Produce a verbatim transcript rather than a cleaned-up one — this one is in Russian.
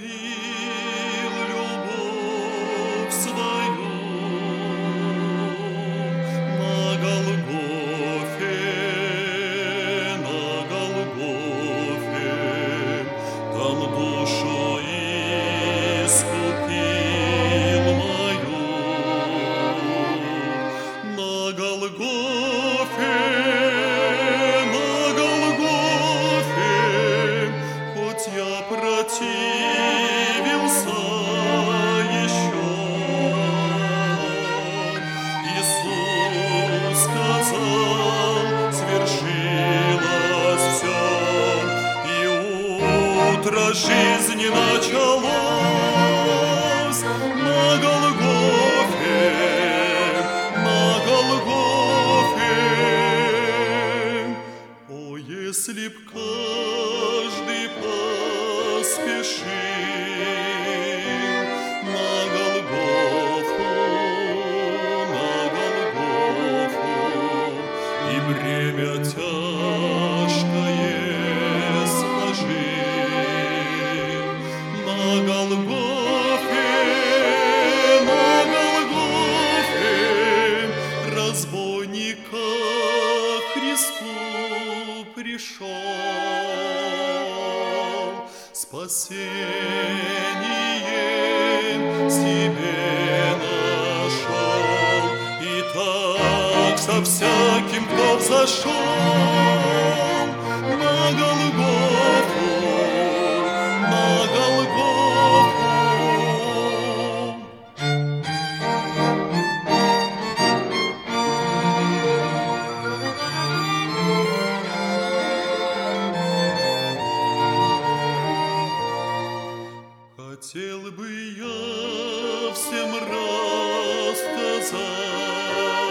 любовь свою на Голгофе, на Голгофе, там душу искупил мою. На Голгофе, на Голгофе, хоть я противился еще, Иисус сказал, свершилось все, и утро жизни началось на Голгофе, на Голгофе. О, если б каждый поспешил на Голгофу, на Голгофу, и бремя тяжкое сложил на Голгофе, на Голгофе, разбойника Христу пришел, спасением себе нашел. И так со всяким, кто взошел на Голгофу, на Голгофу. Хотел бы я всем рассказать